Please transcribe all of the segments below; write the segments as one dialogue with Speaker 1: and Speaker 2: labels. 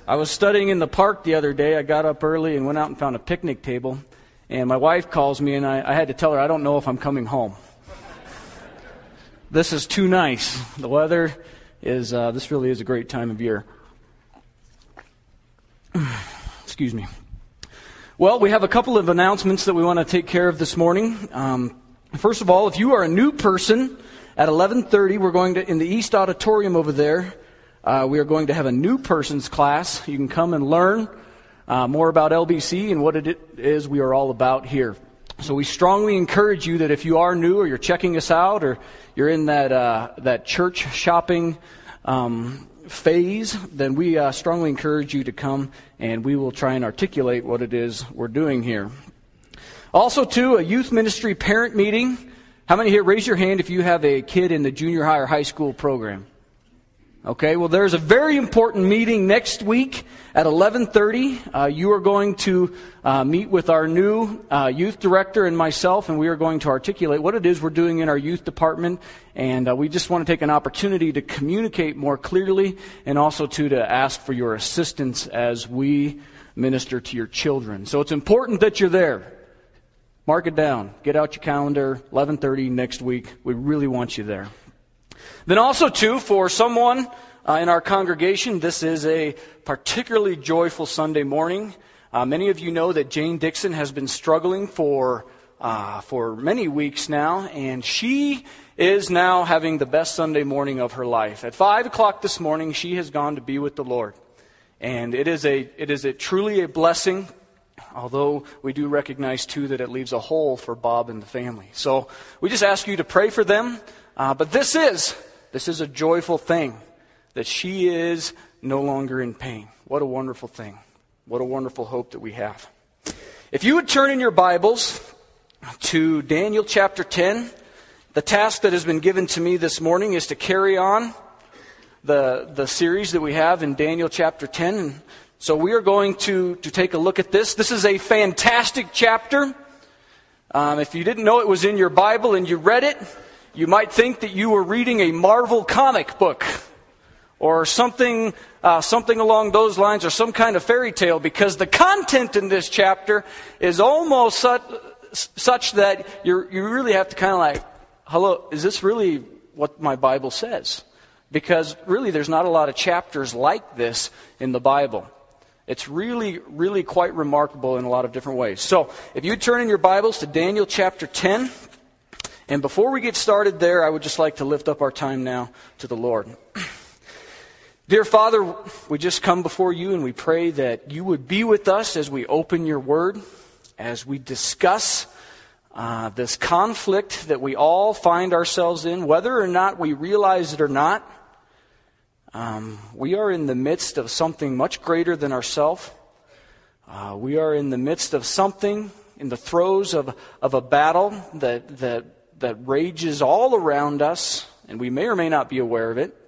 Speaker 1: I was studying in the park the other day. I got up early and went out and found a picnic table. And my wife calls me, and I had to tell her I don't know if I'm coming home. This is too nice. The weather is, this really is a great time of year. Excuse me. Well, we have a couple of announcements that we want to take care of this morning. First of all, if you are a new person, at 11:30, we're going to, in the East Auditorium over there, we are going to have a new persons class. You can come and learn more about LBC and what it is we are all about here. So we strongly encourage you that if you are new or you're checking us out or you're in that church shopping phase, then we strongly encourage you to come and we will try and articulate what it is we're doing here. Also, too, a youth ministry parent meeting. How many here, raise your hand if you have a kid in the junior high or high school program? Okay, well, there's a very important meeting next week at 11:30. You are going to meet with our new youth director and myself, and we are going to articulate what it is we're doing in our youth department. And we just want to take an opportunity to communicate more clearly and also to ask for your assistance as we minister to your children. So it's important that you're there. Mark it down. Get out your calendar, 11:30 next week. We really want you there. Then also, too, for someone in our congregation, this is a particularly joyful Sunday morning. Many of you know that Jane Dixon has been struggling for many weeks now, and she is now having the best Sunday morning of her life. At 5 o'clock this morning, she has gone to be with the Lord. And it is truly a blessing, although we do recognize, too, that it leaves a hole for Bob and the family. So we just ask you to pray for them. But this is a joyful thing, that she is no longer in pain. What a wonderful thing. What a wonderful hope that we have. If you would turn in your Bibles to Daniel chapter 10, the task that has been given to me this morning is to carry on the series that we have in Daniel chapter 10. And so we are going to take a look at this. This is a fantastic chapter. If you didn't know it was in your Bible and you read it, you might think that you were reading a Marvel comic book or something along those lines, or some kind of fairy tale, because the content in this chapter is almost such that you really have to kind of like, hello, is this really what my Bible says? Because really there's not a lot of chapters like this in the Bible. It's really, really quite remarkable in a lot of different ways. So if you turn in your Bibles to Daniel chapter 10, and before we get started there, I would just like to lift up our time now to the Lord. Dear Father, we just come before you and we pray that you would be with us as we open your word, as we discuss this conflict that we all find ourselves in, whether or not we realize it or not. We are in the midst of something much greater than ourselves. We are in the midst of something, in the throes of a battle that rages all around us, and we may or may not be aware of it.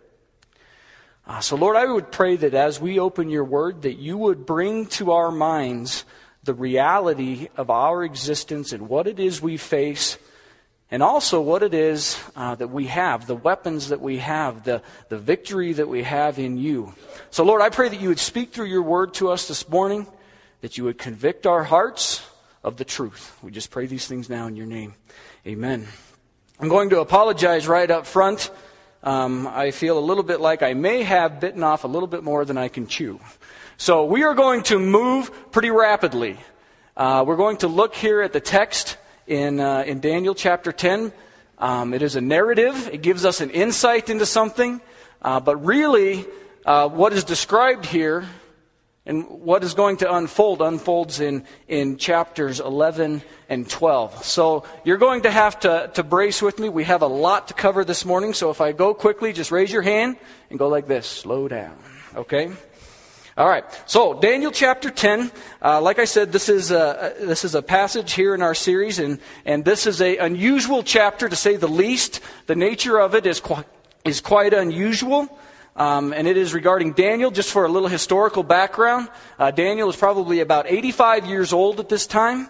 Speaker 1: So Lord, I would pray that as we open your word, that you would bring to our minds the reality of our existence and what it is we face, and also what it is that we have, the weapons that we have, the victory that we have in you. So Lord, I pray that you would speak through your word to us this morning, that you would convict our hearts of the truth. We just pray these things now in your name. Amen. I'm going to apologize right up front. I feel a little bit like I may have bitten off a little bit more than I can chew. So we are going to move pretty rapidly. We're going to look here at the text in Daniel chapter 10. It is a narrative. It gives us an insight into something. But really, what is described here and what is going to unfolds in chapters 11 and 12. So you're going to have to brace with me. We have a lot to cover this morning. So if I go quickly, just raise your hand and go like this. Slow down. Okay? All right. So Daniel chapter 10. Like I said, this is a passage here in our series, and this is an unusual chapter to say the least. The nature of it is quite unusual. And it is regarding Daniel. Just for a little historical background, Daniel is probably about 85 years old at this time.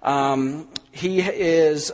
Speaker 1: He is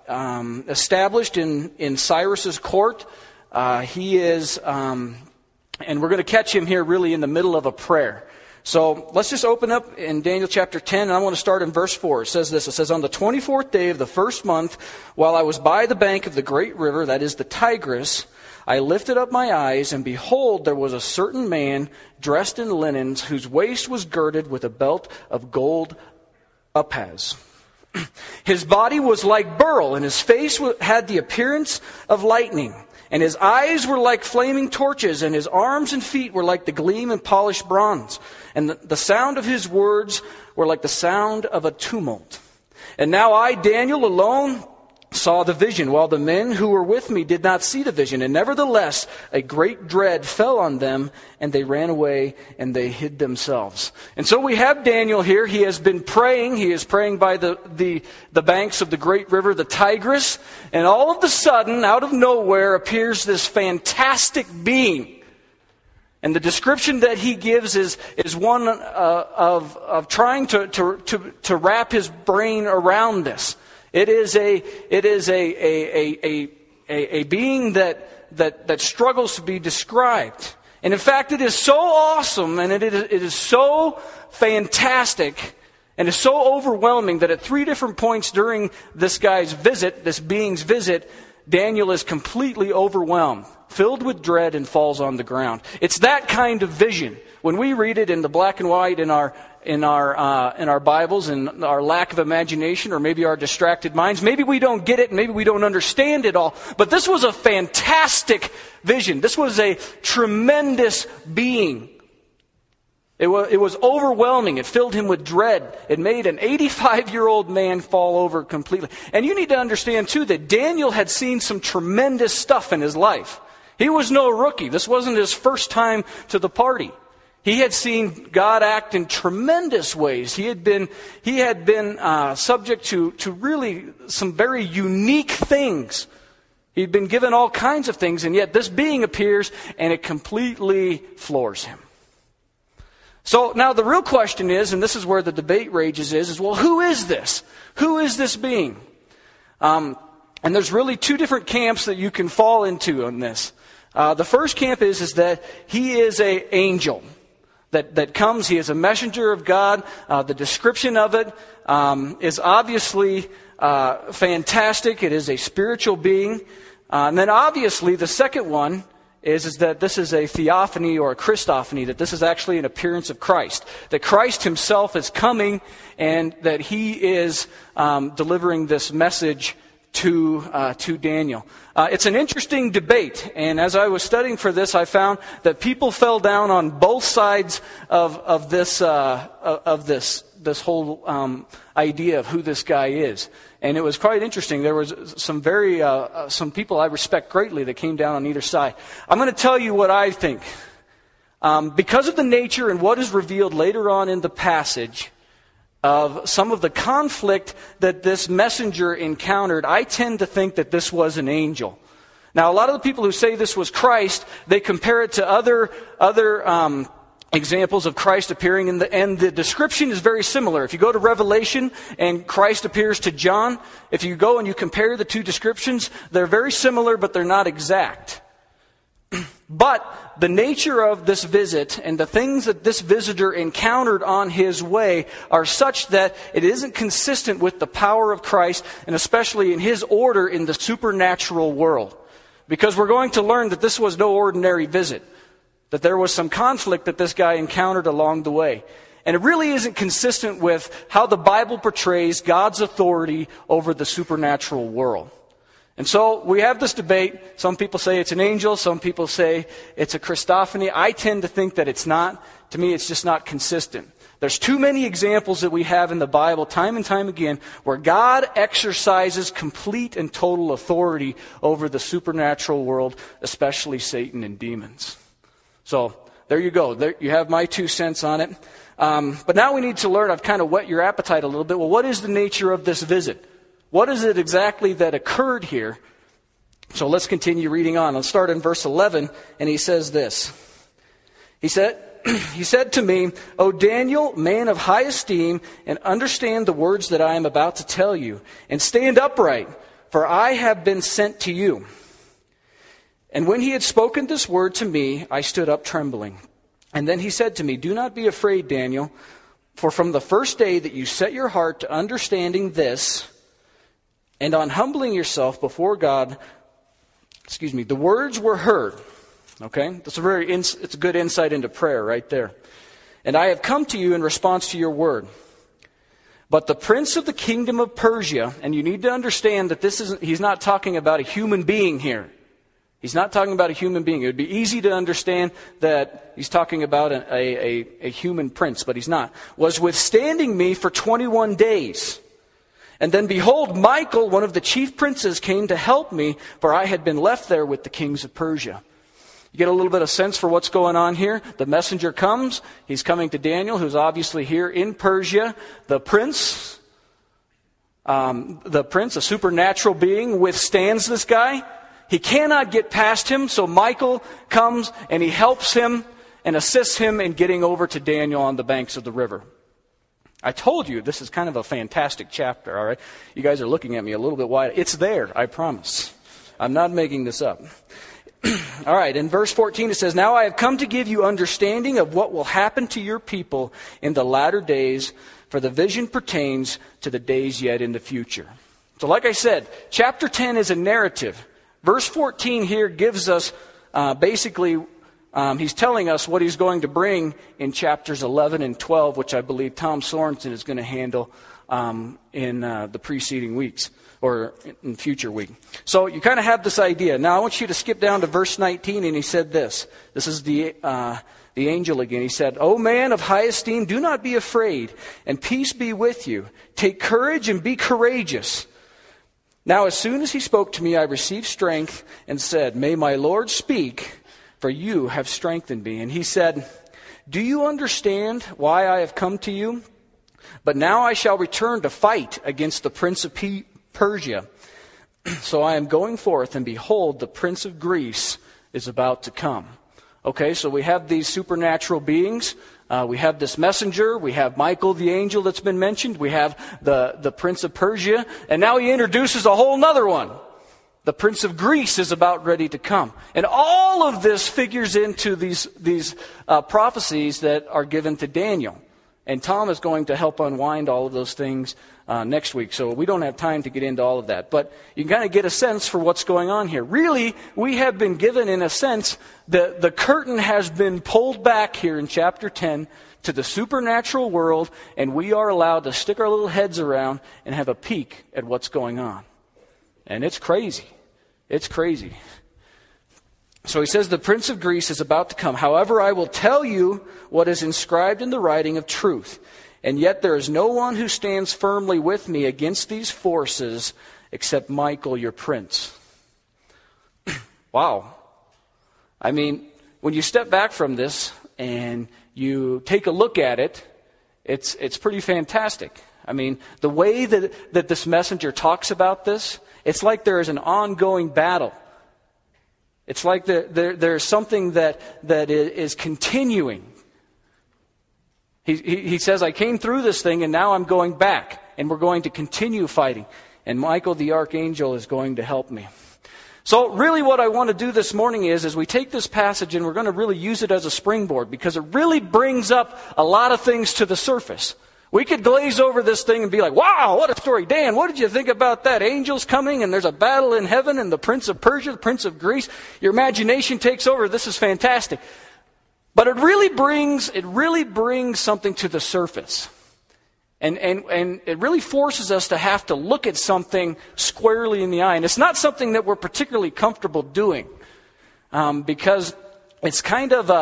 Speaker 1: established in Cyrus's court. He is And we're going to catch him here really in the middle of a prayer. So let's just open up in Daniel chapter 10, and I want to start in verse 4. It says this, it says, "On the 24th day of the first month, while I was by the bank of the great river, that is the Tigris, I lifted up my eyes, and behold, there was a certain man dressed in linens, whose waist was girded with a belt of gold Uphaz. His body was like beryl, and his face had the appearance of lightning. And his eyes were like flaming torches, and his arms and feet were like the gleam of polished bronze. And the sound of his words were like the sound of a tumult. And now I, Daniel, alone saw the vision, while the men who were with me did not see the vision. And nevertheless, a great dread fell on them, and they ran away, and they hid themselves." And so we have Daniel here. He has been praying. He is praying by the banks of the great river, the Tigris. And all of a sudden, out of nowhere, appears this fantastic being. And the description that he gives is one of trying to wrap his brain around this. It is a being that struggles to be described. And in fact, it is so awesome, and it is so fantastic, and is so overwhelming that at 3 different points during this guy's visit, this being's visit, Daniel is completely overwhelmed, filled with dread, and falls on the ground. It's that kind of vision. When we read it in the black and white in our Bibles, and our lack of imagination, or maybe our distracted minds, maybe we don't get it, and maybe we don't understand it all. But this was a fantastic vision. This was a tremendous being. It was overwhelming. It filled him with dread. It made an 85-year-old man fall over completely. And you need to understand, too, that Daniel had seen some tremendous stuff in his life. He was no rookie. This wasn't his first time to the party. He had seen God act in tremendous ways. He had been subject to really some very unique things. He'd been given all kinds of things, and yet this being appears, and it completely floors him. So now the real question is, and this is where the debate rages, is well, who is this? Who is this being? And there's really 2 different camps that you can fall into on this. The first camp is that he is an angel that comes. He is a messenger of God. The description of it is obviously fantastic. It is a spiritual being. And then obviously the second one is that this is a theophany or a Christophany, that this is actually an appearance of Christ. That Christ himself is coming, and that he is delivering this message to Daniel. It's an interesting debate, and as I was studying for this, I found that people fell down on both sides of this whole idea of who this guy is. And it was quite interesting. There was some people I respect greatly that came down on either side. I'm going to tell you what I think. Because of the nature and what is revealed later on in the passage of some of the conflict that this messenger encountered, I tend to think that this was an angel. Now, a lot of the people who say this was Christ, they compare it to other examples of Christ appearing, and the description is very similar. If you go to Revelation and Christ appears to John, if you go and you compare the 2 descriptions, they're very similar, but they're not exact. But the nature of this visit and the things that this visitor encountered on his way are such that it isn't consistent with the power of Christ, and especially in his order in the supernatural world. Because we're going to learn that this was no ordinary visit. That there was some conflict that this guy encountered along the way. And it really isn't consistent with how the Bible portrays God's authority over the supernatural world. And so we have this debate. Some people say it's an angel. Some people say it's a Christophany. I tend to think that it's not. To me, it's just not consistent. There's too many examples that we have in the Bible, time and time again, where God exercises complete and total authority over the supernatural world, especially Satan and demons. So there you go. There, you have my 2 cents on it. But now we need to learn. I've kind of whet your appetite a little bit. Well, what is the nature of this visit? What is it exactly that occurred here? So let's continue reading on. Let's start in verse 11, and he says this. He said to me, "O Daniel, man of high esteem, and understand the words that I am about to tell you, and stand upright, for I have been sent to you." And when he had spoken this word to me, I stood up trembling. And then he said to me, do not be afraid, Daniel, for from the first day that you set your heart to understanding this, and on humbling yourself before God, the words were heard. Okay? That's it's a good insight into prayer right there. And I have come to you in response to your word. But the prince of the kingdom of Persia, and you need to understand that he's not talking about a human being here. He's not talking about a human being. It would be easy to understand that he's talking about a human prince, but he's not. Was withstanding me for 21 days. And then behold, Michael, one of the chief princes, came to help me, for I had been left there with the kings of Persia. You get a little bit of sense for what's going on here. The messenger comes. He's coming to Daniel, who's obviously here in Persia. The prince, a supernatural being, withstands this guy. He cannot get past him, so Michael comes and he helps him and assists him in getting over to Daniel on the banks of the river. I told you this is kind of a fantastic chapter, all right? You guys are looking at me a little bit wide. It's there, I promise. I'm not making this up. All right, in verse 14 it says, now I have come to give you understanding of what will happen to your people in the latter days, for the vision pertains to the days yet in the future. So like I said, chapter 10 is a narrative. Verse 14 here gives us he's telling us what he's going to bring in chapters 11 and 12, which I believe Tom Sorensen is going to handle in the preceding weeks or in future week. So you kind of have this idea. Now I want you to skip down to verse 19, and he said this. This is the angel again. He said, O man of high esteem, do not be afraid, and peace be with you. Take courage and be courageous. Now, as soon as he spoke to me, I received strength and said, may my Lord speak, for you have strengthened me. And he said, do you understand why I have come to you? But now I shall return to fight against the prince of Persia. So I am going forth, and behold, the prince of Greece is about to come. Okay, so we have these supernatural beings. We have this messenger. We have Michael, the angel that's been mentioned. We have the prince of Persia. And now he introduces a whole nother one. The prince of Greece is about ready to come. And all of this figures into these prophecies that are given to Daniel. And Tom is going to help unwind all of those things next week. So we don't have time to get into all of that. But you can kind of get a sense for what's going on here. Really, we have been given, in a sense, the curtain has been pulled back here in chapter 10 to the supernatural world. And we are allowed to stick our little heads around and have a peek at what's going on. And it's crazy. It's crazy. So he says, the prince of Greece is about to come. However, I will tell you what is inscribed in the writing of truth. And yet there is no one who stands firmly with me against these forces except Michael, your prince. Wow. I mean, when you step back from this and you take a look at it, it's pretty fantastic. I mean, the way that this messenger talks about this, it's like there is an ongoing battle. It's like there's something that is continuing. He says, I came through this thing and now I'm going back. And we're going to continue fighting. And Michael the archangel is going to help me. So really what I want to do this morning is we take this passage and we're going to really use it as a springboard. Because it really brings up a lot of things to the surface. We could glaze over this thing and be like, wow, what a story. Dan, what did you think about that? Angels coming and there's a battle in heaven and the prince of Persia, the prince of Greece. Your imagination takes over. This is fantastic. But it really brings something to the surface. And it really forces us to have to look at something squarely in the eye. And it's not something that we're particularly comfortable doing. Because it's kind of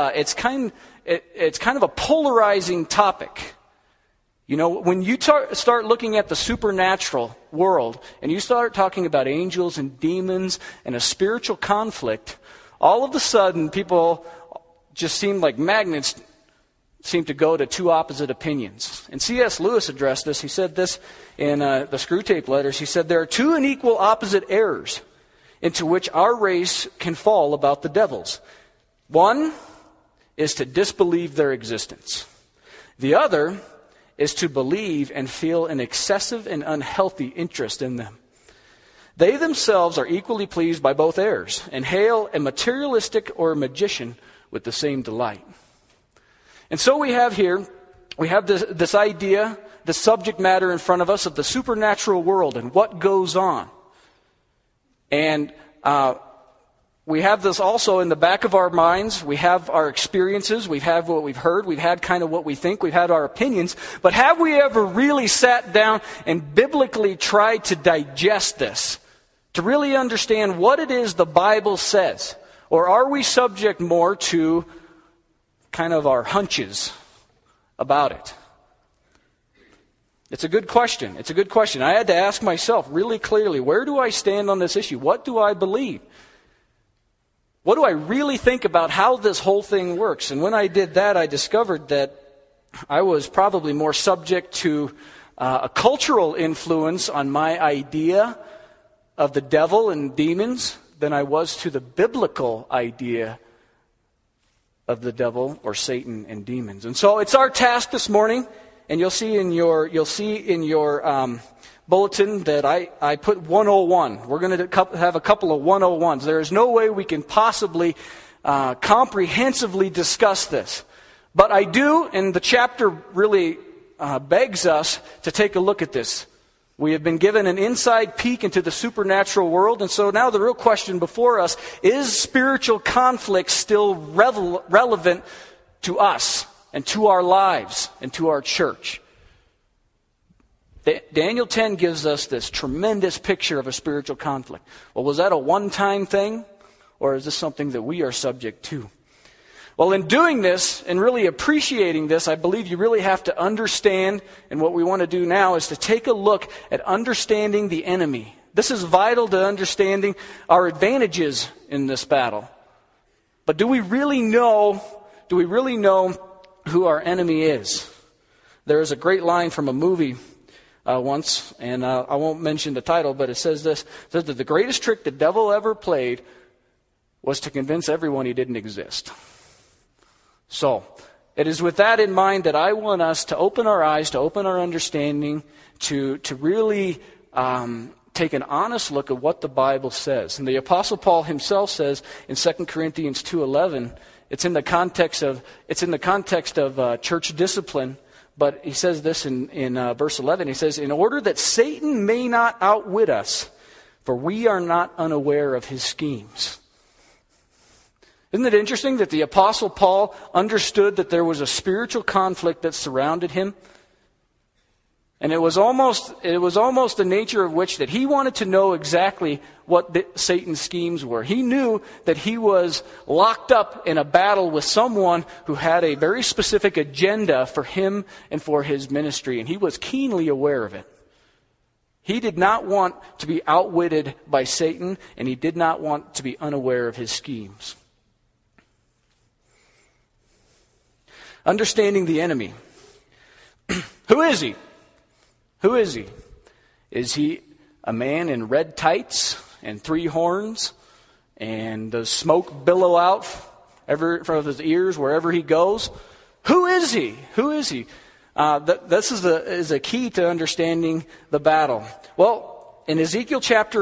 Speaker 1: a polarizing topic. You know, when you start looking at the supernatural world and you start talking about angels and demons and a spiritual conflict, all of a sudden people just seem like magnets seem to go to two opposite opinions. And C.S. Lewis addressed this. He said this in the Screwtape Letters. He said, there are two unequal opposite errors into which our race can fall about the devils. One is to disbelieve their existence. The other is to believe and feel an excessive and unhealthy interest in them. They themselves are equally pleased by both errors, and hail a materialistic or a magician with the same delight. And so we have this idea, the subject matter in front of us of the supernatural world and what goes on. And we have this also in the back of our minds. We have our experiences. We have what we've heard. We've had kind of what we think. We've had our opinions. But have we ever really sat down and biblically tried to digest this? To really understand what it is the Bible says? Or are we subject more to kind of our hunches about it? It's a good question. It's a good question. I had to ask myself really clearly, where do I stand on this issue? What do I believe? What do I really think about how this whole thing works? And when I did that, I discovered that I was probably more subject to a cultural influence on my idea of the devil and demons than I was to the biblical idea of the devil or Satan and demons. And so it's our task this morning, and you'll see in your bulletin that I put 101. We're going to have a couple of 101s. There is no way we can possibly comprehensively discuss this. But I do, and the chapter really begs us to take a look at this. We have been given an inside peek into the supernatural world, and so now the real question before us, is spiritual conflict still relevant to us and to our lives and to our church? Daniel 10 gives us this tremendous picture of a spiritual conflict. Well, was that a one-time thing, or is this something that we are subject to? Well, in doing this and really appreciating this, I believe you really have to understand, and what we want to do now is to take a look at understanding the enemy. This is vital to understanding our advantages in this battle. But do we really know who our enemy is? There is a great line from a movie once, and I won't mention the title, but it says this. It says that the greatest trick the devil ever played was to convince everyone he didn't exist. So, it is with that in mind that I want us to open our eyes, to open our understanding, to really take an honest look at what the Bible says. And the Apostle Paul himself says in 2 Corinthians 2:11, it's in the context of church discipline, but he says this in verse 11. He says, "In order that Satan may not outwit us, for we are not unaware of his schemes." Isn't it interesting that the Apostle Paul understood that there was a spiritual conflict that surrounded him? And it was almost the nature of which that he wanted to know exactly what Satan's schemes were. He knew that he was locked up in a battle with someone who had a very specific agenda for him and for his ministry, and he was keenly aware of it. He did not want to be outwitted by Satan, and he did not want to be unaware of his schemes. Understanding the enemy. Who is he? Who is he? Is he a man in red tights and 3 horns and does smoke billow out from his ears wherever he goes? Who is he? Who is he? This is a key to understanding the battle. Well, in Ezekiel chapter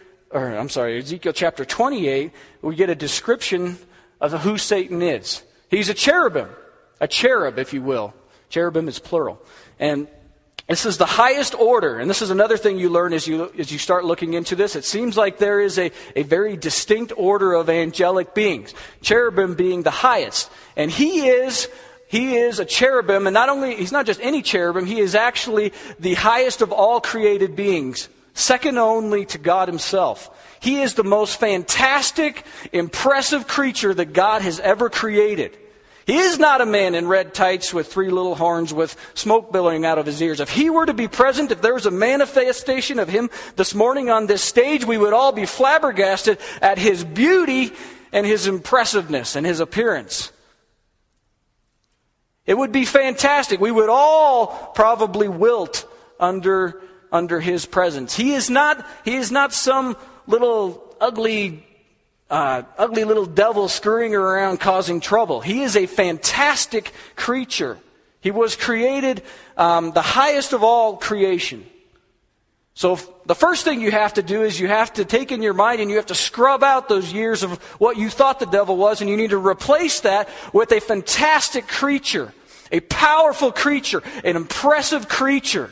Speaker 1: 28, we get a description of who Satan is. He's a cherubim. A cherub, if you will. Cherubim is plural. And this is the highest order. And this is another thing you learn as you start looking into this. It seems like there is a very distinct order of angelic beings. Cherubim being the highest. And he is a cherubim. And he's not just any cherubim. He is actually the highest of all created beings. Second only to God himself. He is the most fantastic, impressive creature that God has ever created. He is not a man in red tights with 3 little horns with smoke billowing out of his ears. If he were to be present, if there was a manifestation of him this morning on this stage, we would all be flabbergasted at his beauty and his impressiveness and his appearance. It would be fantastic. We would all probably wilt under his presence. He is not some little ugly little devil scurrying around causing trouble. He is a fantastic creature. He was created the highest of all creation. So the first thing you have to do is you have to take in your mind and you have to scrub out those years of what you thought the devil was, and you need to replace that with a fantastic creature, a powerful creature, an impressive creature.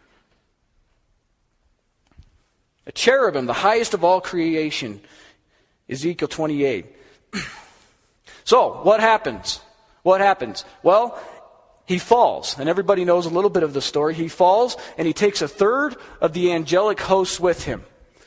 Speaker 1: A cherubim, the highest of all creation, Ezekiel 28. So, what happens? What happens? Well, he falls, and everybody knows a little bit of the story. He falls, and he takes a third of the angelic hosts with him.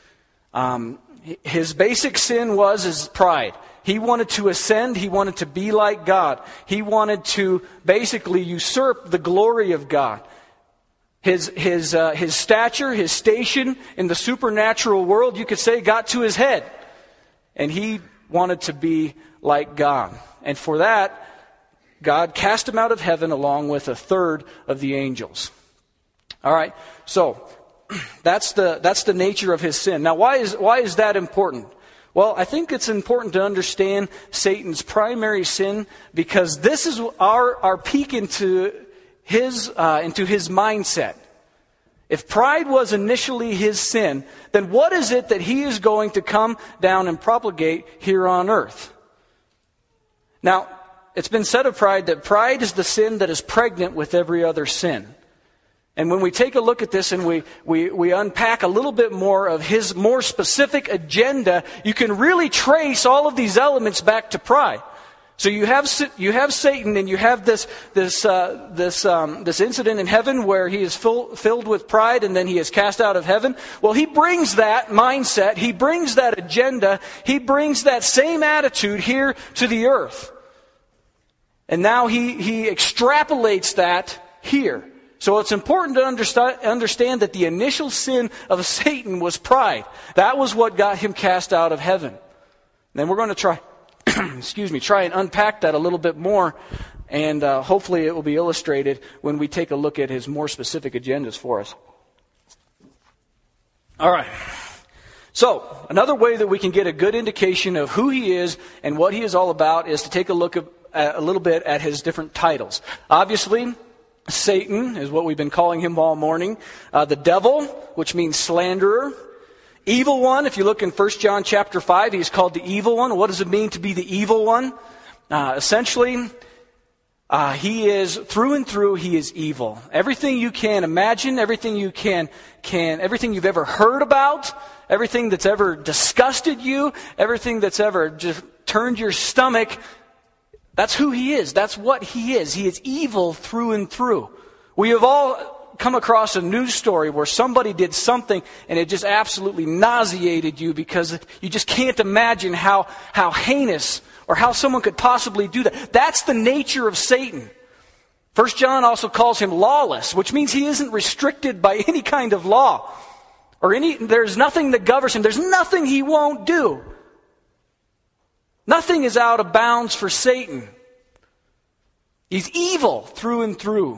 Speaker 1: His basic sin was his pride. He wanted to ascend. He wanted to be like God. He wanted to basically usurp the glory of God. His stature, his station in the supernatural world, you could say, got to his head. And he wanted to be like God. And for that, God cast him out of heaven along with a third of the angels. All right, so that's the nature of his sin. Now, why is that important? Well, I think it's important to understand Satan's primary sin, because this is our peek into his mindset. If pride was initially his sin, then what is it that he is going to come down and propagate here on earth? Now, it's been said of pride that pride is the sin that is pregnant with every other sin. And when we take a look at this and we unpack a little bit more of his more specific agenda, you can really trace all of these elements back to pride. So you have Satan, and you have this incident in heaven where he is filled with pride, and then he is cast out of heaven. Well, he brings that mindset, he brings that agenda, he brings that same attitude here to the earth. And now he extrapolates that here. So it's important to understand that the initial sin of Satan was pride. That was what got him cast out of heaven. And then we're going to try and unpack that a little bit more, and hopefully it will be illustrated when we take a look at his more specific agendas for us. All right. So, another way that we can get a good indication of who he is and what he is all about is to take a look at a little bit at his different titles. Obviously, Satan is what we've been calling him all morning. The devil, which means slanderer. Evil one, if you look in 1 John chapter 5, he's called the evil one. What does it mean to be the evil one? Essentially, he is, through and through, he is evil. Everything you can imagine, everything you everything you've ever heard about, everything that's ever disgusted you, everything that's ever just turned your stomach, that's who he is. That's what he is. He is evil through and through. We have all come across a news story where somebody did something and it just absolutely nauseated you because you just can't imagine how heinous or how someone could possibly do that. That's the nature of Satan. 1 John also calls him lawless, which means he isn't restricted by any kind of law. There's nothing that governs him. There's nothing he won't do. Nothing is out of bounds for Satan. He's evil through and through.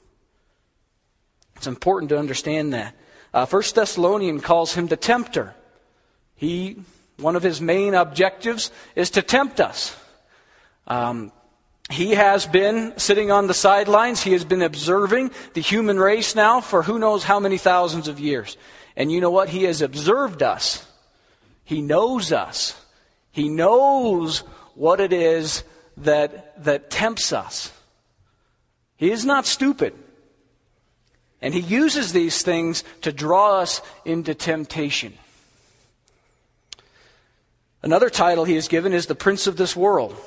Speaker 1: It's important to understand that. 1 Thessalonians calls him the tempter. One of his main objectives is to tempt us. He has been sitting on the sidelines. He has been observing the human race now for who knows how many thousands of years. And you know what? He has observed us. He knows us. He knows what it is that tempts us. He is not stupid. And he uses these things to draw us into temptation. Another title he is given is the Prince of this world.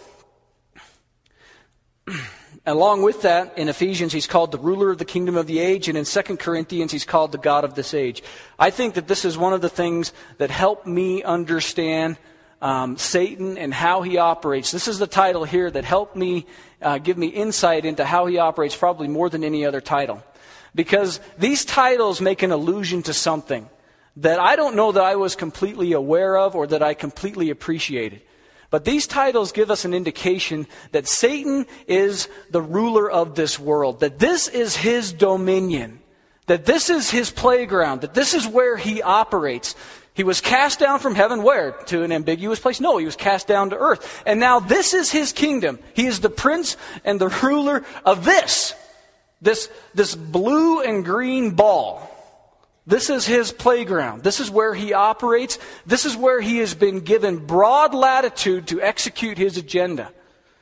Speaker 1: Along with that, in Ephesians, he's called the ruler of the kingdom of the age, and in 2 Corinthians, he's called the God of this age. I think that this is one of the things that helped me understand Satan and how he operates. This is the title here that helped me give me insight into how he operates probably more than any other title. Because these titles make an allusion to something that I don't know that I was completely aware of or that I completely appreciated. But these titles give us an indication that Satan is the ruler of this world, that this is his dominion, that this is his playground, that this is where he operates. He was cast down from heaven where? To an ambiguous place? No, he was cast down to earth. And now this is his kingdom. He is the prince and the ruler of this blue and green ball. This is his playground. This is where he operates. This is where he has been given broad latitude to execute his agenda.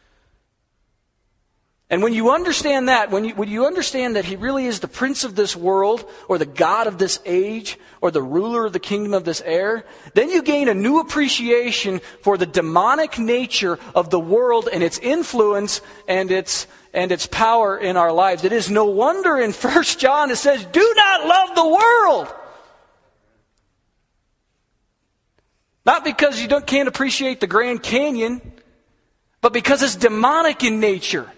Speaker 1: And when you understand that, when you understand that he really is the prince of this world, or the God of this age, or the ruler of the kingdom of this air, then you gain a new appreciation for the demonic nature of the world and its influence and its power in our lives. It is no wonder in 1 John it says, do not love the world. Not because you can't appreciate the Grand Canyon, but because it's demonic in nature.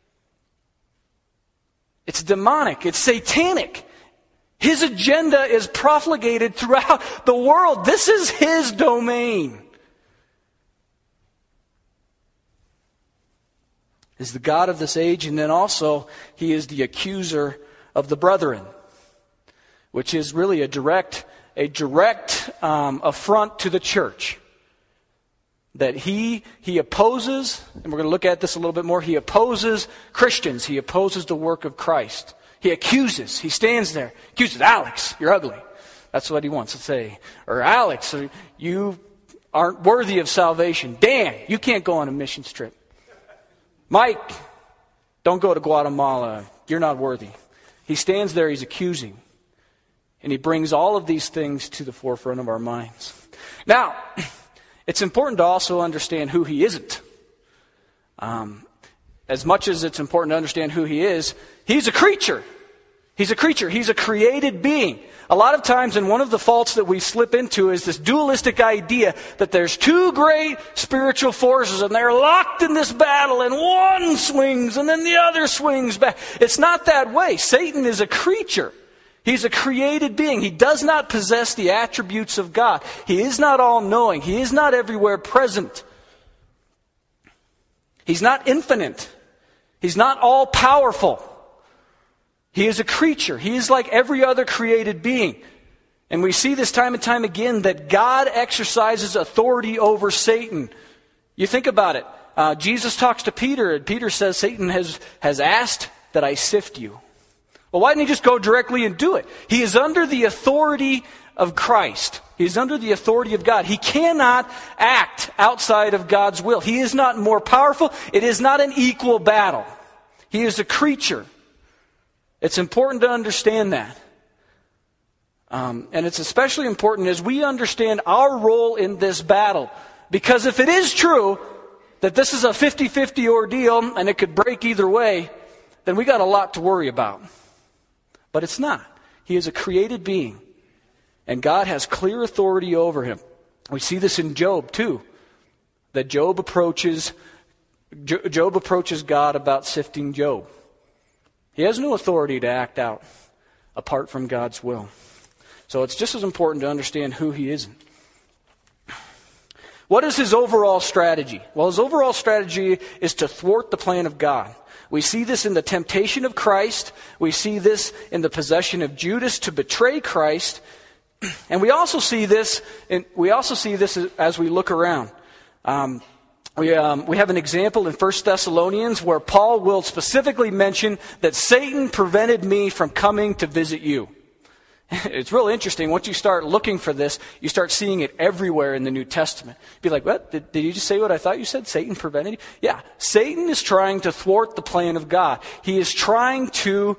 Speaker 1: It's demonic. It's satanic. His agenda is profligated throughout the world. This is his domain. He's the God of this age, and then also he is the accuser of the brethren, which is really a direct affront to the church. That he opposes, and we're going to look at this a little bit more, he opposes Christians. He opposes the work of Christ. He accuses. He stands there. Accuses, Alex, you're ugly. That's what he wants to say. Or Alex, you aren't worthy of salvation. Dan, you can't go on a mission trip. Mike, don't go to Guatemala. You're not worthy. He stands there, he's accusing. And he brings all of these things to the forefront of our minds. Now, it's important to also understand who he isn't. As much as it's important to understand who he is, he's a creature. He's a creature. He's a created being. A lot of times, and one of the faults that we slip into is this dualistic idea that there's two great spiritual forces and they're locked in this battle and one swings and then the other swings back. It's not that way. Satan is a creature. He's a created being. He does not possess the attributes of God. He is not all-knowing. He is not everywhere present. He's not infinite. He's not all-powerful. He is a creature. He is like every other created being. And we see this time and time again that God exercises authority over Satan. You think about it. Jesus talks to Peter, and Peter says, Satan has asked that I sift you. Well, why didn't he just go directly and do it? He is under the authority of Christ. He is under the authority of God. He cannot act outside of God's will. He is not more powerful. It is not an equal battle. He is a creature. It's important to understand that. And it's especially important as we understand our role in this battle. Because if it is true that this is a 50-50 ordeal and it could break either way, then we got a lot to worry about. But it's not. He is a created being. And God has clear authority over him. We see this in Job too. That Job approaches God about sifting Job. He has no authority to act out apart from God's will. So it's just as important to understand who he isn't. What is his overall strategy? Well, his overall strategy is to thwart the plan of God. We see this in the temptation of Christ. We see this in the possession of Judas to betray Christ. And we also see this as we look around. We have an example in 1 Thessalonians where Paul will specifically mention that Satan prevented me from coming to visit you. It's real interesting. Once you start looking for this, you start seeing it everywhere in the New Testament. Be like, what? Did you just say what I thought you said? Satan prevented you? Yeah. Satan is trying to thwart the plan of God. He is trying to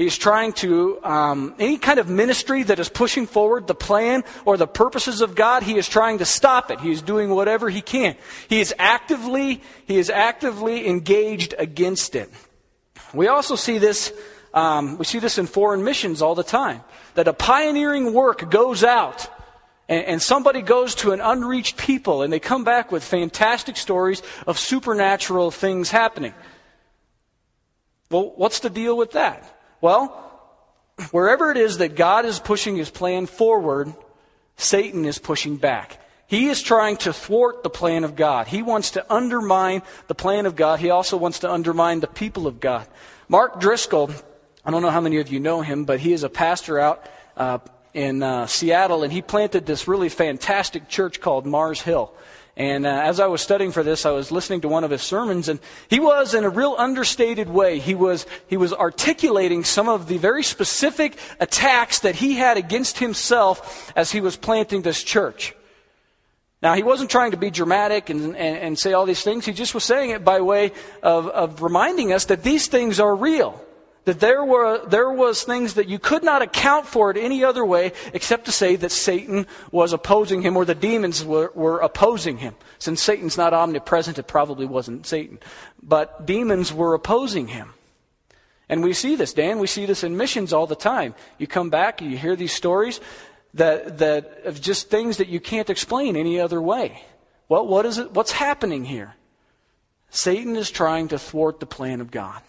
Speaker 1: any kind of ministry that is pushing forward the plan or the purposes of God, he is trying to stop it. He is doing whatever he can. He is actively engaged against it. We also see this, in foreign missions all the time. That a pioneering work goes out and somebody goes to an unreached people and they come back with fantastic stories of supernatural things happening. Well, what's the deal with that? Well, wherever it is that God is pushing his plan forward, Satan is pushing back. He is trying to thwart the plan of God. He wants to undermine the plan of God. He also wants to undermine the people of God. Mark Driscoll, I don't know how many of you know him, but he is a pastor out in Seattle, and he planted this really fantastic church called Mars Hill. And as I was studying for this, I was listening to one of his sermons, and he was, in a real understated way, he was articulating some of the very specific attacks that he had against himself as he was planting this church. Now, he wasn't trying to be dramatic and say all these things. He just was saying it by way of reminding us that these things are real. That there was things that you could not account for it any other way except to say that Satan was opposing him, or the demons were opposing him. Since Satan's not omnipresent, it probably wasn't Satan. But demons were opposing him. And we see this, Dan. We see this in missions all the time. You come back and you hear these stories that of just things that you can't explain any other way. Well, what is it? What's happening here? Satan is trying to thwart the plan of God.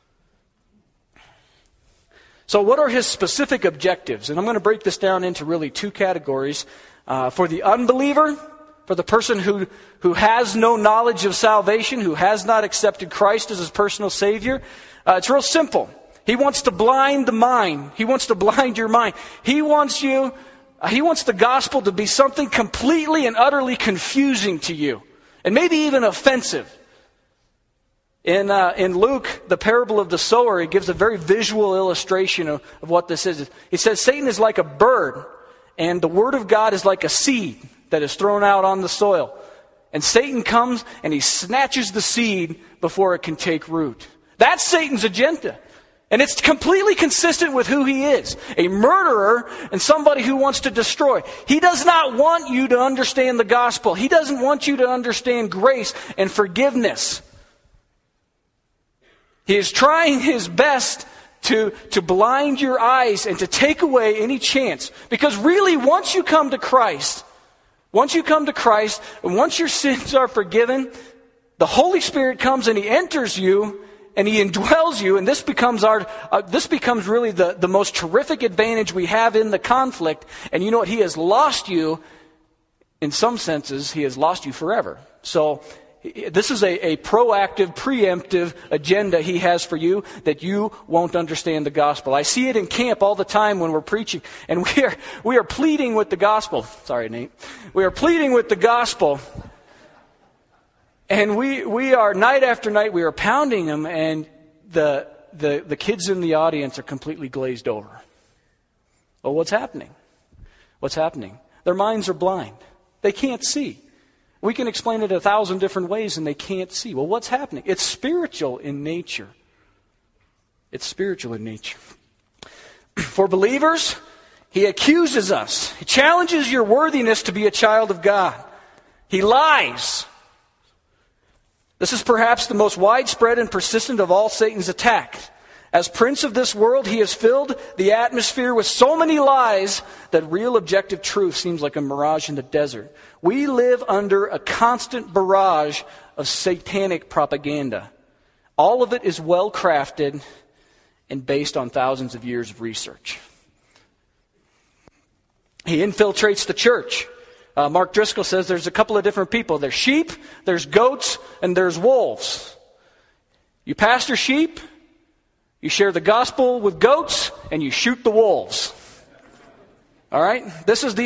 Speaker 1: So what are his specific objectives? And I'm going to break this down into really two categories. For the unbeliever, for the person who has no knowledge of salvation, who has not accepted Christ as his personal Savior, it's real simple. He wants to blind the mind. He wants to blind your mind. He wants the gospel to be something completely and utterly confusing to you, and maybe even offensive. In Luke, the parable of the sower, he gives a very visual illustration of what this is. He says Satan is like a bird, and the word of God is like a seed that is thrown out on the soil. And Satan comes and he snatches the seed before it can take root. That's Satan's agenda. And it's completely consistent with who he is. A murderer and somebody who wants to destroy. He does not want you to understand the gospel. He doesn't want you to understand grace and forgiveness. He is trying his best to blind your eyes and to take away any chance. Because really, once you come to Christ, and once your sins are forgiven, the Holy Spirit comes and he enters you, and he indwells you, and this becomes really the most terrific advantage we have in the conflict. And you know what? He has lost you, in some senses, he has lost you forever. So this is a proactive, preemptive agenda he has for you, that you won't understand the gospel. I see it in camp all the time when we're preaching, and we are pleading with the gospel. Sorry, Nate. We are pleading with the gospel. And we are, night after night, we are pounding them, and the kids in the audience are completely glazed over. Well, what's happening? What's happening? Their minds are blind. They can't see. We can explain it 1,000 different ways, and they can't see. Well, what's happening? It's spiritual in nature. It's spiritual in nature. For believers, he accuses us. He challenges your worthiness to be a child of God. He lies. This is perhaps the most widespread and persistent of all Satan's attacks. As prince of this world, he has filled the atmosphere with so many lies that real objective truth seems like a mirage in the desert. We live under a constant barrage of satanic propaganda. All of it is well crafted and based on thousands of years of research. He infiltrates the church. Mark Driscoll says there's a couple of different people. There's sheep, there's goats, and there's wolves. You pastor sheep, you share the gospel with goats, and you shoot the wolves. All right? This is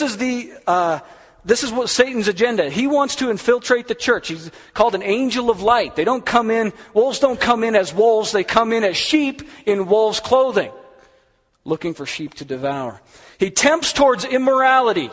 Speaker 1: what Satan's agenda. He wants to infiltrate the church. He's called an angel of light. Wolves don't come in as wolves, they come in as sheep in wolves' clothing, looking for sheep to devour. He tempts towards immorality.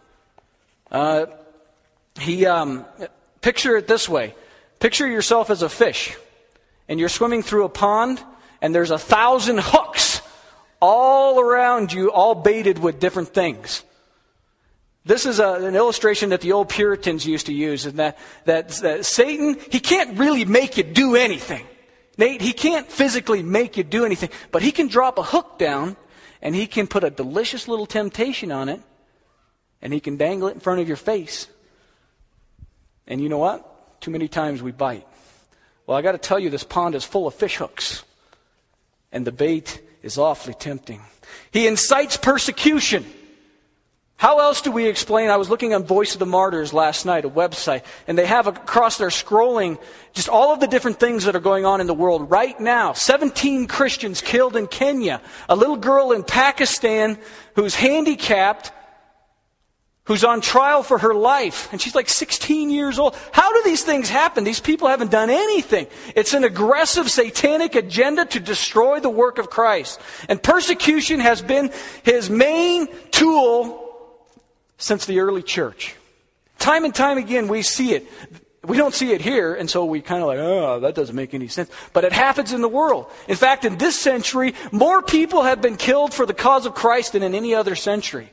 Speaker 1: Picture it this way. Picture yourself as a fish, and you're swimming through a pond, and there's 1,000 hooks all around you, all baited with different things. This is an illustration that the old Puritans used to use, and that Satan, he can't really make you do anything. Nate, he can't physically make you do anything, but he can drop a hook down, and he can put a delicious little temptation on it, and he can dangle it in front of your face. And you know what? Too many times we bite. Well, I got to tell you, this pond is full of fish hooks. And the bait is awfully tempting. He incites persecution. How else do we explain? I was looking on Voice of the Martyrs last night, a website, and they have across their scrolling just all of the different things that are going on in the world right now. 17 Christians killed in Kenya. A little girl in Pakistan who's handicapped who's on trial for her life, and she's like 16 years old. How do these things happen? These people haven't done anything. It's an aggressive satanic agenda to destroy the work of Christ. And persecution has been his main tool since the early church. Time and time again we see it. We don't see it here, and so we kind of like, oh, that doesn't make any sense. But it happens in the world. In fact, in this century, more people have been killed for the cause of Christ than in any other century.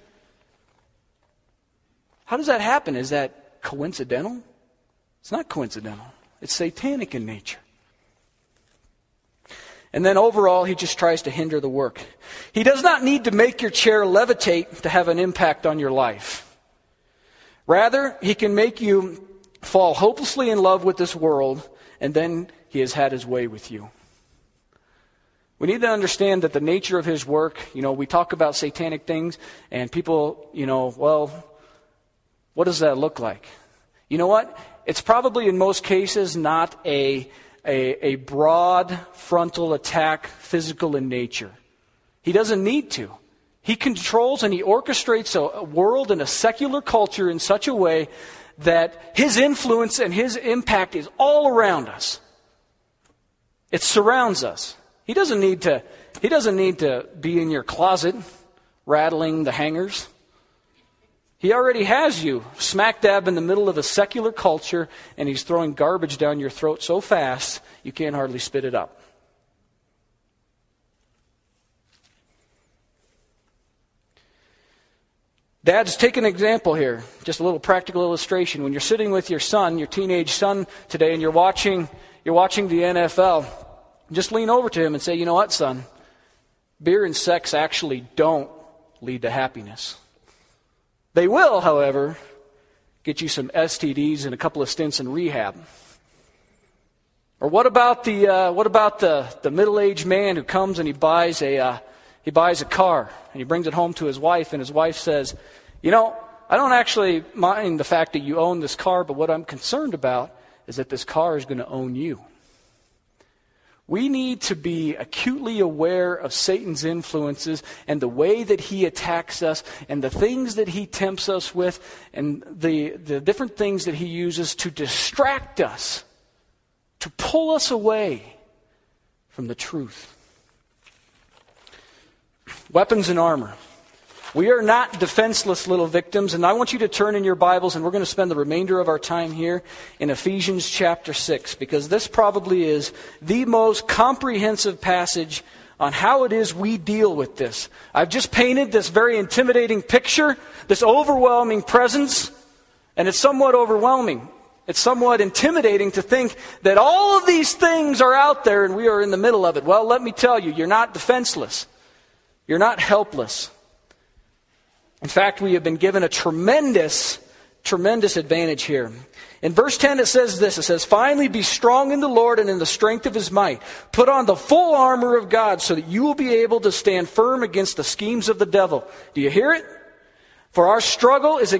Speaker 1: How does that happen? Is that coincidental? It's not coincidental. It's satanic in nature. And then overall, he just tries to hinder the work. He does not need to make your chair levitate to have an impact on your life. Rather, he can make you fall hopelessly in love with this world, and then he has had his way with you. We need to understand that the nature of his work, we talk about satanic things, and people, well, what does that look like? You know what? It's probably in most cases not a broad frontal attack, physical in nature. He doesn't need to. He controls and he orchestrates a world and a secular culture in such a way that his influence and his impact is all around us. It surrounds us. He doesn't need to be in your closet rattling the hangers. He already has you smack dab in the middle of a secular culture, and he's throwing garbage down your throat so fast you can't hardly spit it up. Dads, take an example here. Just a little practical illustration. When you're sitting with your son, your teenage son today, and you're watching the NFL, just lean over to him and say, you know what, son? Beer and sex actually don't lead to happiness. They will, however, get you some STDs and a couple of stints in rehab. Or what about the middle-aged man who comes and he buys a car and he brings it home to his wife, and his wife says, I don't actually mind the fact that you own this car, but what I'm concerned about is that this car is going to own you. We need to be acutely aware of Satan's influences and the way that he attacks us and the things that he tempts us with and the different things that he uses to distract us, to pull us away from the truth. Weapons and armor. We are not defenseless little victims, and I want you to turn in your Bibles, and we're going to spend the remainder of our time here in Ephesians chapter 6, because this probably is the most comprehensive passage on how it is we deal with this. I've just painted this very intimidating picture, this overwhelming presence, and it's somewhat overwhelming. It's somewhat intimidating to think that all of these things are out there and we are in the middle of it. Well, let me tell you, you're not defenseless. You're not helpless. In fact, we have been given a tremendous advantage here. In verse 10 it says this, it says, "Finally be strong in the Lord and in the strength of his might. Put on the full armor of God so that you will be able to stand firm against the schemes of the devil." Do you hear it? For our struggle is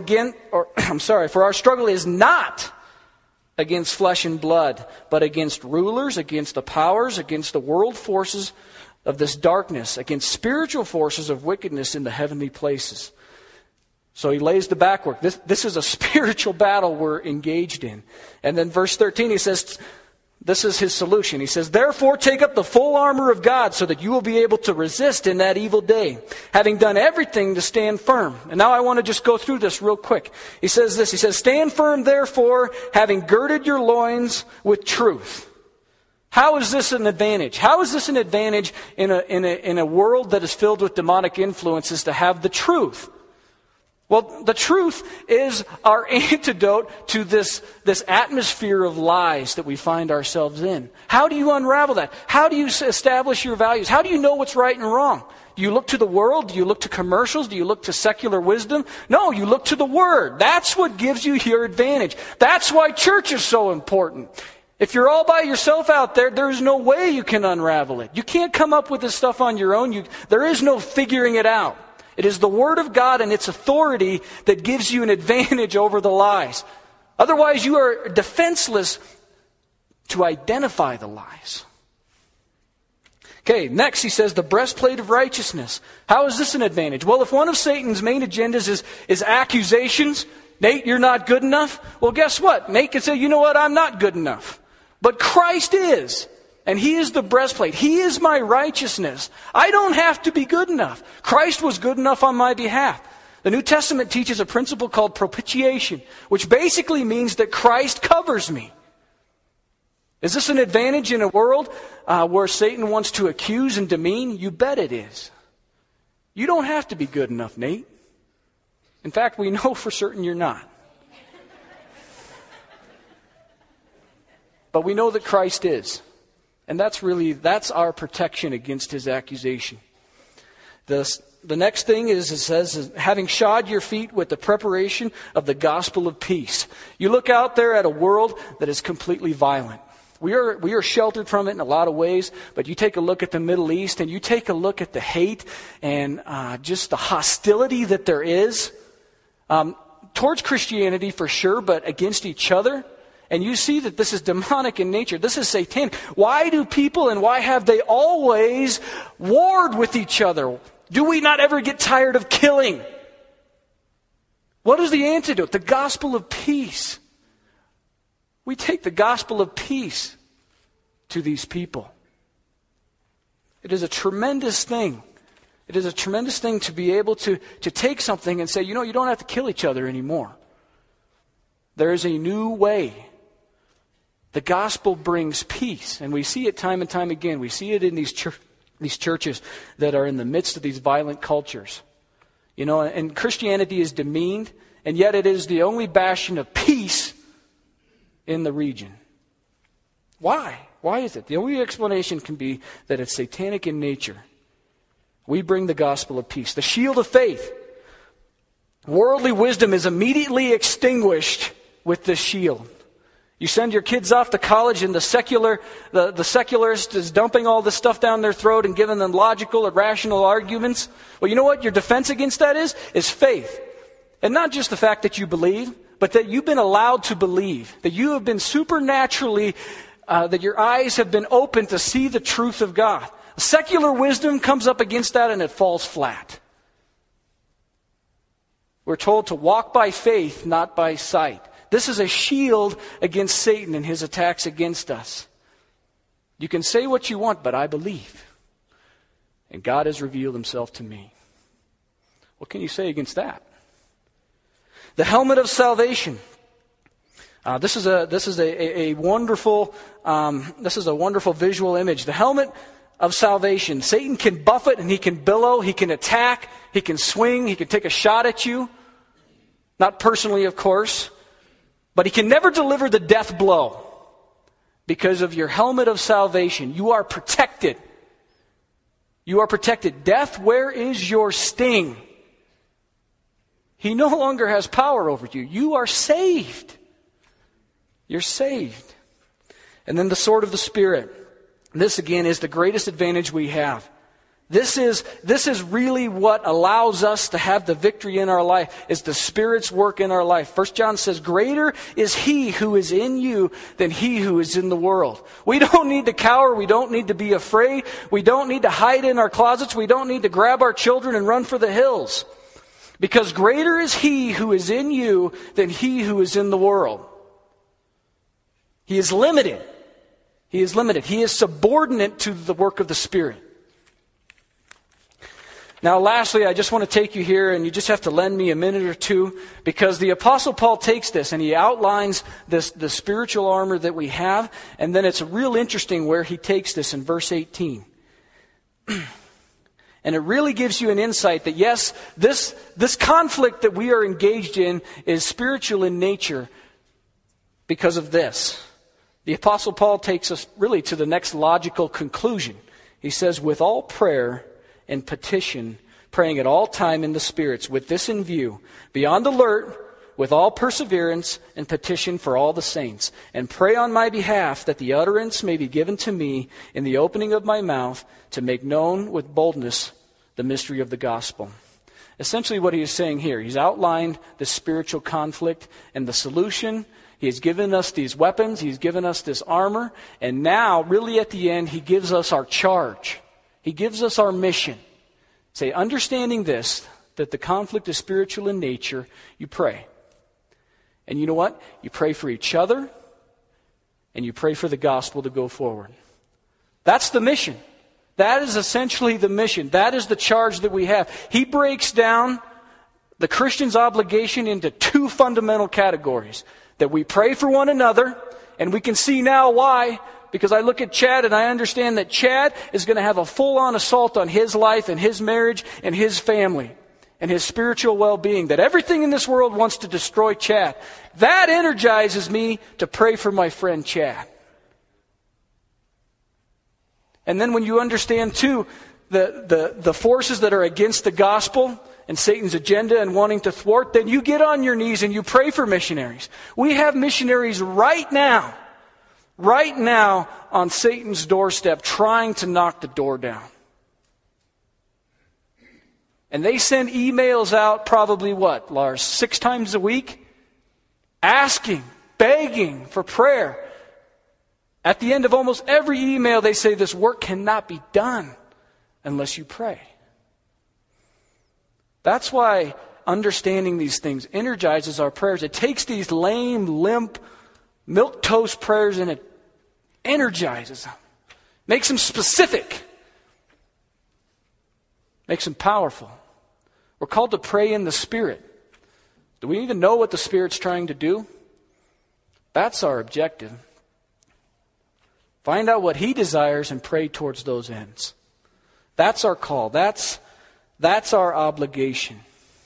Speaker 1: not against flesh and blood, but against rulers, against the powers, against the world forces of this darkness, against spiritual forces of wickedness in the heavenly places. So he lays the backwork. This is a spiritual battle we're engaged in. And then verse 13 he says, this is his solution. He says, "Therefore take up the full armor of God so that you will be able to resist in that evil day, having done everything to stand firm." And now I want to just go through this real quick. He says this, he says, "Stand firm therefore, having girded your loins with truth." How is this an advantage? How is this an advantage in a world that is filled with demonic influences to have the truth? Well, the truth is our antidote to this atmosphere of lies that we find ourselves in. How do you unravel that? How do you establish your values? How do you know what's right and wrong? Do you look to the world? Do you look to commercials? Do you look to secular wisdom? No, you look to the Word. That's what gives you your advantage. That's why church is so important. If you're all by yourself out there, there's no way you can unravel it. You can't come up with this stuff on your own. There is no figuring it out. It is the Word of God and its authority that gives you an advantage over the lies. Otherwise, you are defenseless to identify the lies. Okay, next he says the breastplate of righteousness. How is this an advantage? Well, if one of Satan's main agendas is accusations, Nate, you're not good enough. Well, guess what? Nate can say, you know what, I'm not good enough. But Christ is. And He is the breastplate. He is my righteousness. I don't have to be good enough. Christ was good enough on my behalf. The New Testament teaches a principle called propitiation, which basically means that Christ covers me. Is this an advantage in a world where Satan wants to accuse and demean? You bet it is. You don't have to be good enough, Nate. In fact, we know for certain you're not. But we know that Christ is. And that's our protection against his accusation. The next thing is, it says, having shod your feet with the preparation of the gospel of peace. You look out there at a world that is completely violent. We are sheltered from it in a lot of ways, but you take a look at the Middle East and you take a look at the hate and just the hostility that there is towards Christianity for sure, but against each other. And you see that this is demonic in nature. This is satanic. Why do people and why have they always warred with each other? Do we not ever get tired of killing? What is the antidote? The gospel of peace. We take the gospel of peace to these people. It is a tremendous thing. It is a tremendous thing to be able to take something and say, you don't have to kill each other anymore. There is a new way. The gospel brings peace, and we see it time and time again. We see it in these churches that are in the midst of these violent cultures. And Christianity is demeaned, and yet it is the only bastion of peace in the region. Why? Why is it? The only explanation can be that it's satanic in nature. We bring the gospel of peace. The shield of faith. Worldly wisdom is immediately extinguished with this shield. You send your kids off to college and the secularist is dumping all this stuff down their throat and giving them logical or rational arguments. Well, you know what your defense against that is faith. And not just the fact that you believe, but that you've been allowed to believe. That you have been supernaturally, that your eyes have been opened to see the truth of God. Secular wisdom comes up against that and it falls flat. We're told to walk by faith, not by sight. This is a shield against Satan and his attacks against us. You can say what you want, but I believe. And God has revealed himself to me. What can you say against that? The helmet of salvation. This is a wonderful visual image. The helmet of salvation. Satan can buffet and he can billow, he can attack, he can swing, he can take a shot at you. Not personally, of course. But he can never deliver the death blow because of your helmet of salvation. You are protected. You are protected. Death, where is your sting? He no longer has power over you. You are saved. You're saved. And then the sword of the Spirit. This again is the greatest advantage we have. This is really what allows us to have the victory in our life, is the Spirit's work in our life. 1 John says, greater is He who is in you than he who is in the world. We don't need to cower. We don't need to be afraid. We don't need to hide in our closets. We don't need to grab our children and run for the hills. Because greater is He who is in you than he who is in the world. He is limited. He is limited. He is subordinate to the work of the Spirit. Now, lastly, I just want to take you here, and you just have to lend me a minute or two, because the Apostle Paul takes this, and he outlines the spiritual armor that we have, and then it's real interesting where he takes this in verse 18. And it really gives you an insight that, yes, this conflict that we are engaged in is spiritual in nature because of this. The Apostle Paul takes us really to the next logical conclusion. He says, with all prayer and petition, praying at all time in the spirits, with this in view, be on the alert, with all perseverance and petition for all the saints, and pray on my behalf that the utterance may be given to me in the opening of my mouth to make known with boldness the mystery of the gospel. Essentially what he is saying here, he's outlined the spiritual conflict and the solution. He has given us these weapons, he's given us this armor, and now, really at the end, he gives us our charge. He gives us our mission. Say, understanding this, that the conflict is spiritual in nature, you pray. And you know what? You pray for each other, and you pray for the gospel to go forward. That's the mission. That is essentially the mission. That is the charge that we have. He breaks down the Christian's obligation into two fundamental categories. That we pray for one another, and we can see now why. Because I look at Chad and I understand that Chad is going to have a full-on assault on his life and his marriage and his family and his spiritual well-being. That everything in this world wants to destroy Chad. That energizes me to pray for my friend Chad. And then when you understand too the forces that are against the gospel and Satan's agenda and wanting to thwart, then you get on your knees and you pray for missionaries. We have missionaries right now on Satan's doorstep trying to knock the door down. And they send emails out probably what, Lars, 6 times a week? Asking, begging for prayer. At the end of almost every email, they say this work cannot be done unless you pray. That's why understanding these things energizes our prayers. It takes these lame, limp, milquetoast prayers and it energizes them. Makes them specific. Makes them powerful. We're called to pray in the Spirit. Do we even know what the Spirit's trying to do? That's our objective. Find out what He desires and pray towards those ends. That's our call. That's our obligation.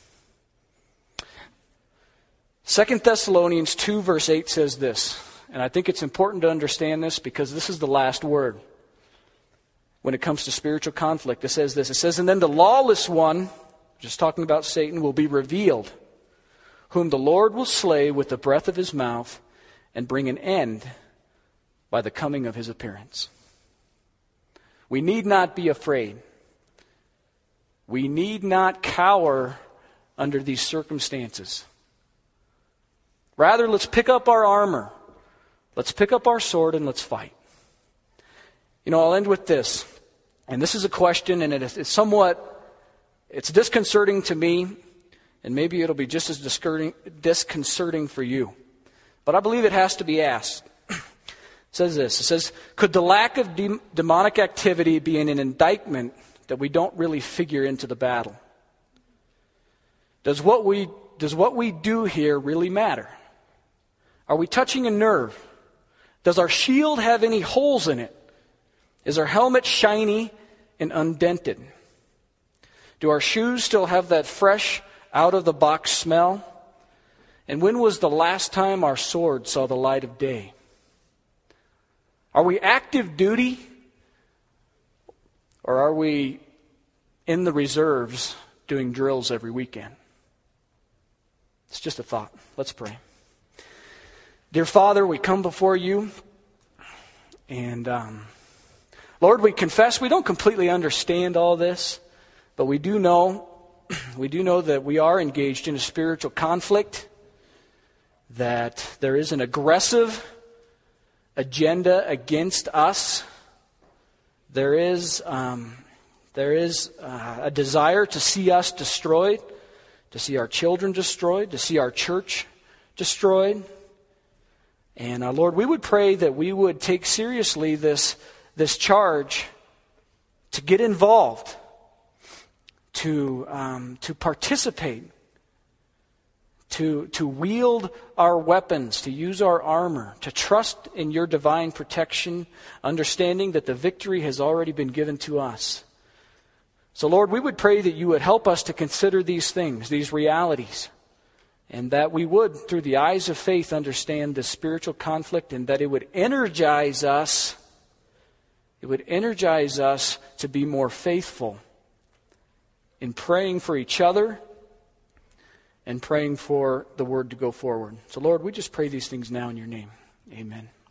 Speaker 1: 2 Thessalonians 2 verse 8 says this, and I think it's important to understand this because this is the last word when it comes to spiritual conflict. It says this, it says, and then the lawless one, just talking about Satan, will be revealed, whom the Lord will slay with the breath of His mouth and bring an end by the coming of His appearance. We need not be afraid. We need not cower under these circumstances. Rather, let's pick up our armor. Let's pick up our sword and let's fight. You know, I'll end with this. And this is a question, and it's disconcerting to me, and maybe it'll be just as disconcerting for you. But I believe it has to be asked. It says this. It says, could the lack of demonic activity be an indictment that we don't really figure into the battle? Does what we do here really matter? Are we touching a nerve? Does our shield have any holes in it? Is our helmet shiny and undented? Do our shoes still have that fresh, out-of-the-box smell? And when was the last time our sword saw the light of day? Are we active duty? Or are we in the reserves doing drills every weekend? It's just a thought. Let's pray. Dear Father, we come before you, and Lord, we confess we don't completely understand all this, but we do know that we are engaged in a spiritual conflict, that there is an aggressive agenda against us. There is a desire to see us destroyed, to see our children destroyed, to see our church destroyed. And Lord, we would pray that we would take seriously this charge to get involved, to participate, to wield our weapons, to use our armor, to trust in your divine protection, understanding that the victory has already been given to us. So Lord, we would pray that you would help us to consider these things, these realities, and that we would, through the eyes of faith, understand this spiritual conflict, and that it would energize us. It would energize us to be more faithful in praying for each other and praying for the word to go forward. So Lord, we just pray these things now in your name. Amen.